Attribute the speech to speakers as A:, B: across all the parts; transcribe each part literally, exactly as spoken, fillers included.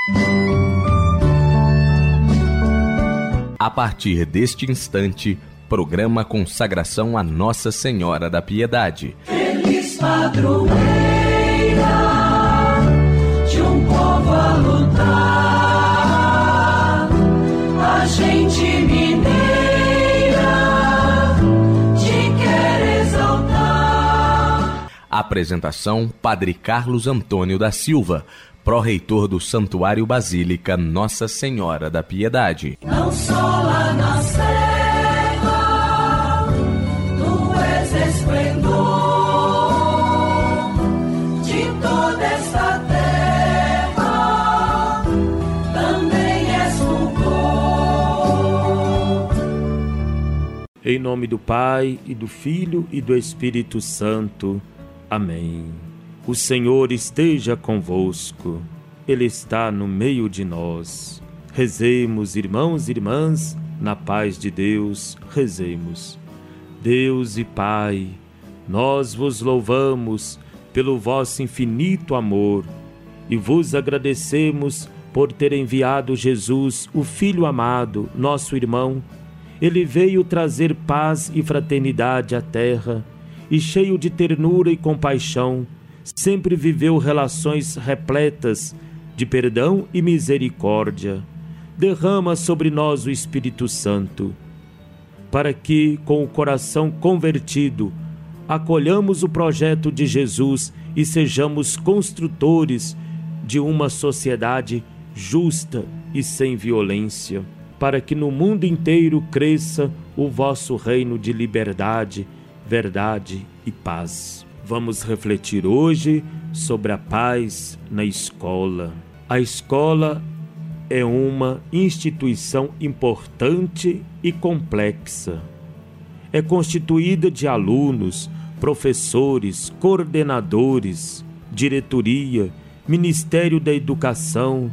A: A partir deste instante, programa Consagração a Nossa Senhora da Piedade.
B: Feliz padroeira de um povo a lutar, a gente mineira te quer exaltar.
A: Apresentação: Padre Carlos Antônio da Silva, pró-reitor do Santuário Basílica Nossa Senhora da Piedade.
B: Não só lá na serra, tu és esplendor de toda esta terra, também és fulgor.
C: Em nome do Pai, e do Filho, e do Espírito Santo. Amém. O Senhor esteja convosco, Ele está no meio de nós. Rezemos, irmãos e irmãs, na paz de Deus, rezemos. Deus e Pai, nós vos louvamos pelo vosso infinito amor e vos agradecemos por ter enviado Jesus, o Filho amado, nosso irmão. Ele veio trazer paz e fraternidade à terra e, cheio de ternura e compaixão, sempre viveu relações repletas de perdão e misericórdia. Derrama sobre nós o Espírito Santo, para que, com o coração convertido, acolhamos o projeto de Jesus e sejamos construtores de uma sociedade justa e sem violência, para que no mundo inteiro cresça o vosso reino de liberdade, verdade e paz. Vamos refletir hoje sobre a paz na escola. A escola é uma instituição importante e complexa. É constituída de alunos, professores, coordenadores, diretoria, Ministério da Educação,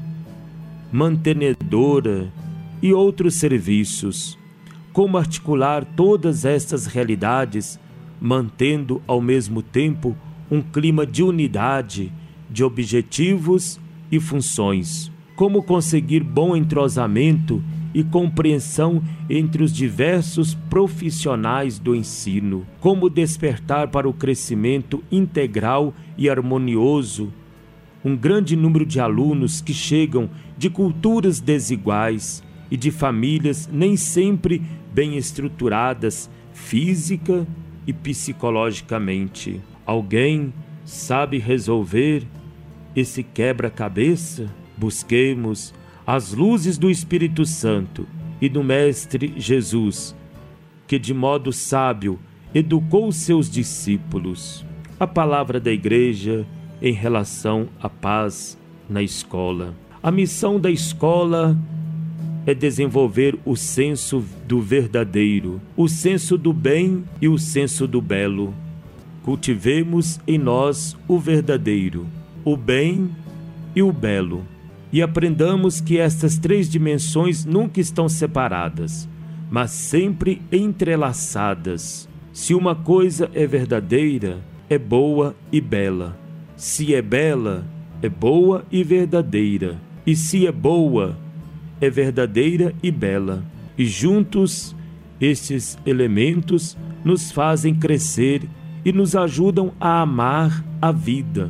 C: mantenedora e outros serviços. Como articular todas estas realidades, mantendo ao mesmo tempo um clima de unidade, de objetivos e funções? Como conseguir bom entrosamento e compreensão entre os diversos profissionais do ensino? Como despertar para o crescimento integral e harmonioso um grande número de alunos que chegam de culturas desiguais e de famílias nem sempre bem estruturadas física e psicologicamente? Alguém sabe resolver esse quebra-cabeça? Busquemos as luzes do Espírito Santo e do Mestre Jesus, que de modo sábio educou seus discípulos. A palavra da Igreja em relação à paz na escola. A missão da escola é desenvolver o senso do verdadeiro, o senso do bem e o senso do belo. Cultivemos em nós o verdadeiro, o bem e o belo, e aprendamos que estas três dimensões nunca estão separadas, mas sempre entrelaçadas. Se uma coisa é verdadeira, é boa e bela. Se é bela, é boa e verdadeira. E se é boa, é verdadeira e bela. E juntos, estes elementos nos fazem crescer e nos ajudam a amar a vida.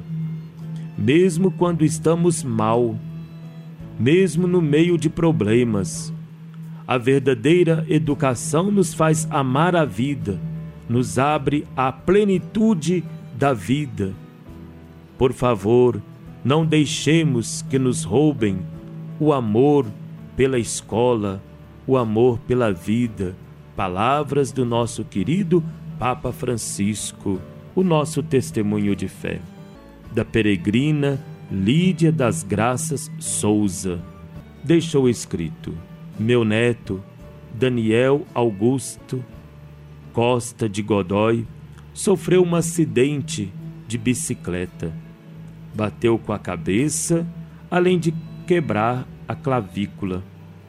C: Mesmo quando estamos mal, mesmo no meio de problemas, a verdadeira educação nos faz amar a vida, nos abre à plenitude da vida. Por favor, não deixemos que nos roubem o amor pela escola, o amor pela vida. Palavras do nosso querido Papa Francisco, o nosso testemunho de fé. Da peregrina Lídia das Graças Souza. Deixou escrito: meu neto Daniel Augusto Costa de Godoy sofreu um acidente de bicicleta. Bateu com a cabeça, além de quebrar a clavícula.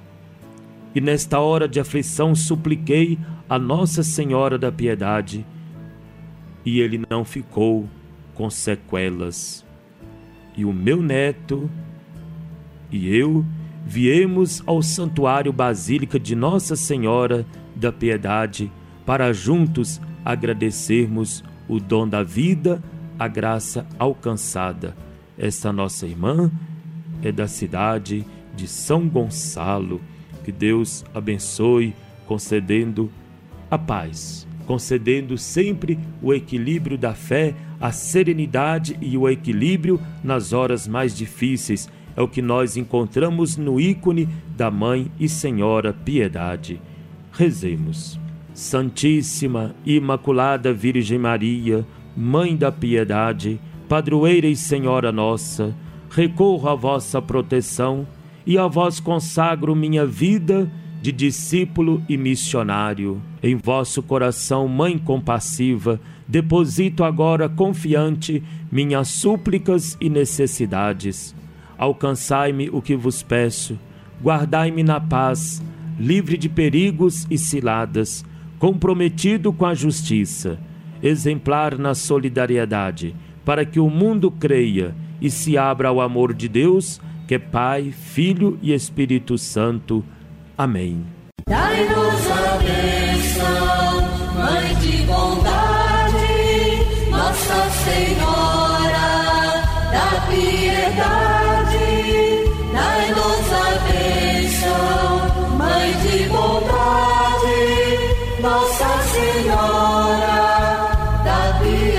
C: E nesta hora de aflição supliquei a Nossa Senhora da Piedade, e ele não ficou com sequelas. E o meu neto e eu viemos ao Santuário Basílica de Nossa Senhora da Piedade para juntos agradecermos o dom da vida, a graça alcançada. Esta nossa irmã é da cidade de São Gonçalo. Que Deus abençoe, concedendo a paz, concedendo sempre o equilíbrio da fé, a serenidade e o equilíbrio nas horas mais difíceis. É o que nós encontramos no ícone da Mãe e Senhora Piedade. Rezemos. Santíssima e Imaculada Virgem Maria, Mãe da Piedade, Padroeira e Senhora nossa, recorro à vossa proteção e a vós consagro minha vida de discípulo e missionário. Em vosso coração, Mãe compassiva, deposito agora confiante minhas súplicas e necessidades. Alcançai-me o que vos peço, guardai-me na paz, livre de perigos e ciladas, comprometido com a justiça, exemplar na solidariedade, para que o mundo creia e se abra ao amor de Deus, que é Pai, Filho e Espírito Santo. Amém.
B: Dai-nos a bênção, Mãe de bondade, Nossa Senhora da Piedade. Dai-nos a bênção, Mãe de bondade, Nossa Senhora da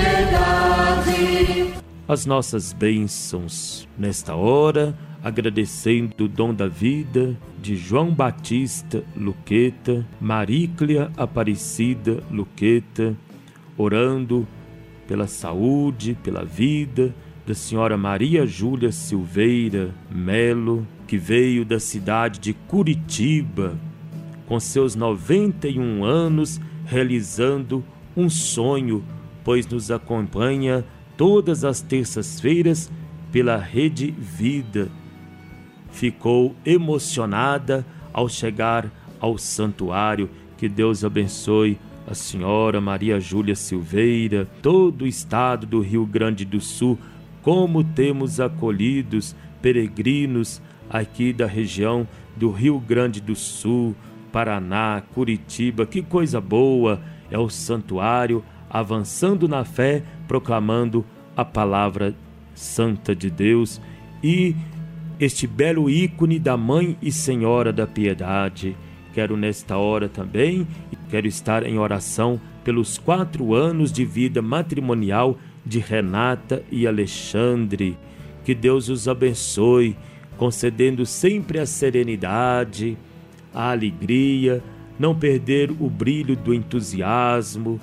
B: Piedade.
C: As nossas bênçãos nesta hora, agradecendo o dom da vida de João Batista Luqueta, Maríclia Aparecida Luqueta, orando pela saúde, pela vida da senhora Maria Júlia Silveira Melo, que veio da cidade de Curitiba, com seus noventa e um anos, realizando um sonho, pois nos acompanha todas as terças-feiras pela Rede Vida. Ficou emocionada ao chegar ao santuário. Que Deus abençoe a senhora Maria Júlia Silveira, todo o estado do Rio Grande do Sul, como temos acolhidos peregrinos aqui da região do Rio Grande do Sul, Paraná, Curitiba. Que coisa boa é o santuário, avançando na fé, proclamando a palavra santa de Deus, e este belo ícone da Mãe e Senhora da Piedade. Quero nesta hora também, quero estar em oração pelos quatro anos de vida matrimonial de Renata e Alexandre. Que Deus os abençoe, concedendo sempre a serenidade, a alegria, não perder o brilho do entusiasmo,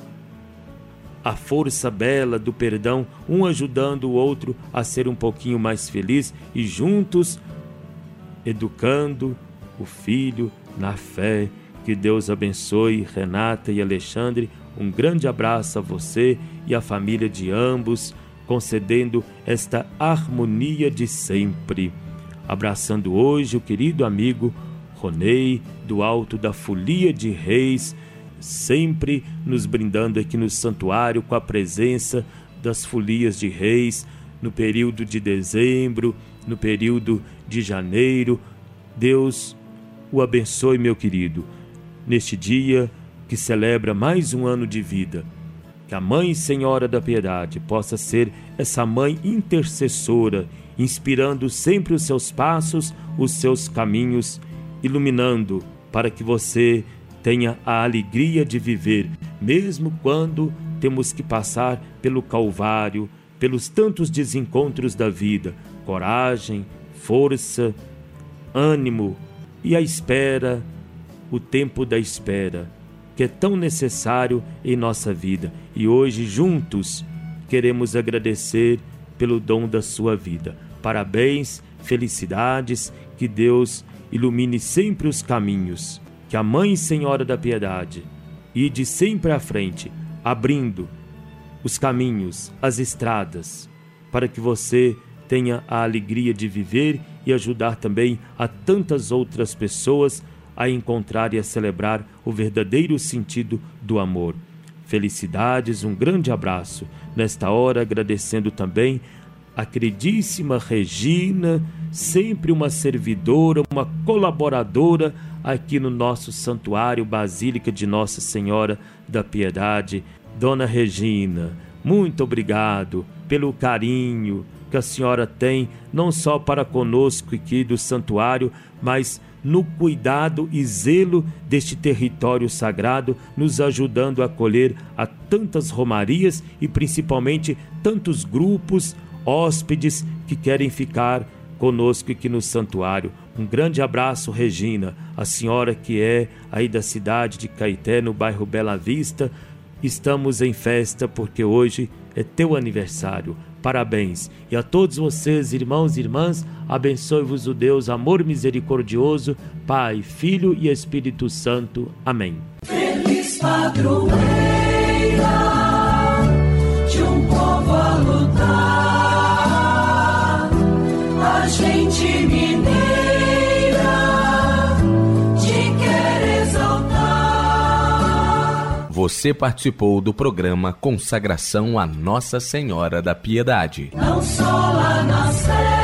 C: a força bela do perdão, um ajudando o outro a ser um pouquinho mais feliz e juntos educando o filho na fé. Que Deus abençoe Renata e Alexandre. Um grande abraço a você e a família de ambos, concedendo esta harmonia de sempre. Abraçando hoje o querido amigo Ronei, do Alto da Folia de Reis, sempre nos brindando aqui no santuário com a presença das folias de reis no período de dezembro, no período de janeiro. Deus o abençoe, meu querido, neste dia que celebra mais um ano de vida. Que a Mãe Senhora da Piedade possa ser essa mãe intercessora, inspirando sempre os seus passos, os seus caminhos, iluminando para que você tenha a alegria de viver, mesmo quando temos que passar pelo Calvário, pelos tantos desencontros da vida. Coragem, força, ânimo e a espera, o tempo da espera, que é tão necessário em nossa vida. E hoje, juntos, queremos agradecer pelo dom da sua vida. Parabéns, felicidades, que Deus ilumine sempre os caminhos. Que a Mãe Senhora da Piedade ide sempre à frente, abrindo os caminhos, as estradas, para que você tenha a alegria de viver e ajudar também a tantas outras pessoas a encontrar e a celebrar o verdadeiro sentido do amor. Felicidades, um grande abraço. Nesta hora, agradecendo também a queridíssima Regina, sempre uma servidora, uma colaboradora aqui no nosso Santuário Basílica de Nossa Senhora da Piedade. Dona Regina, muito obrigado pelo carinho que a senhora tem, não só para conosco aqui do santuário, mas no cuidado e zelo deste território sagrado, nos ajudando a acolher a tantas romarias e principalmente tantos grupos, hóspedes que querem ficar conosco aqui no santuário. Um grande abraço, Regina, a senhora que é aí da cidade de Caeté, no bairro Bela Vista. Estamos em festa porque hoje é teu aniversário. Parabéns. E a todos vocês, irmãos e irmãs, abençoe-vos o Deus amor misericordioso, Pai, Filho e Espírito Santo. Amém.
B: Feliz padroeira de um povo a lutar, a gente mineira te quer exaltar.
A: Você participou do programa Consagração a Nossa Senhora da Piedade.
B: Não só lá na Sé